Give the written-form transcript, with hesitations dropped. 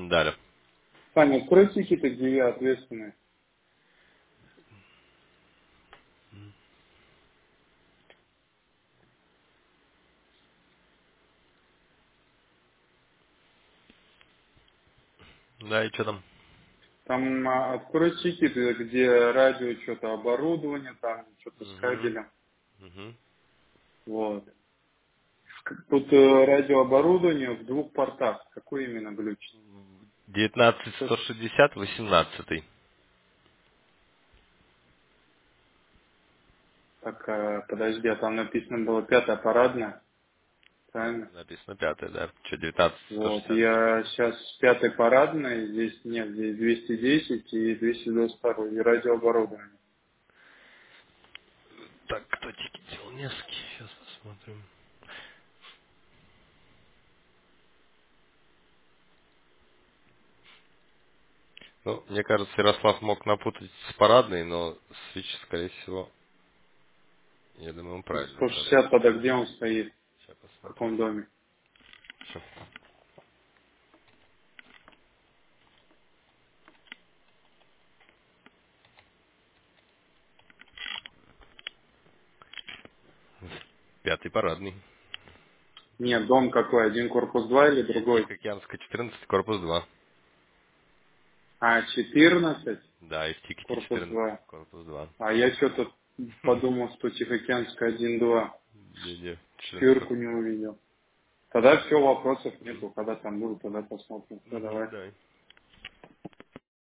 Далее. Саня, открой тикеты, где я ответственный. Да, и что там? Там открой тикеты, где радио, что-то оборудование, там что-то с Угу. кабелем. Угу. Вот. Тут радиооборудование в двух портах. Какой именно глючит? 19160, 18. Так, подожди, а там написано было пятая парадная, правильно? Написано 5, да. Что, 19, Вот, 160? я сейчас с пятой парадной, здесь нет, здесь 210 и 222, и радиооборудование. Так, кто тикетил? Невский. Сейчас посмотрим. Ну, мне кажется, Ярослав мог напутать с парадной, но свич, скорее всего, я думаю, он правильно сказал. 160 тогда где он стоит? Сейчас В посмотрим. каком доме? Всё. 5 парадный. Нет, дом какой? Один корпус 2 или другой? Тихоокеанская 14, корпус 2. А, 14, Да, и в тикете корпус 14, 2. корпус 2. А я что-то подумал, что Тихоокеанская 1-2. Не-не, 14 Четверку корпус не 2. увидел. Тогда все, вопросов нету. Когда там буду, тогда посмотрим. Все, Угу, давай. давай.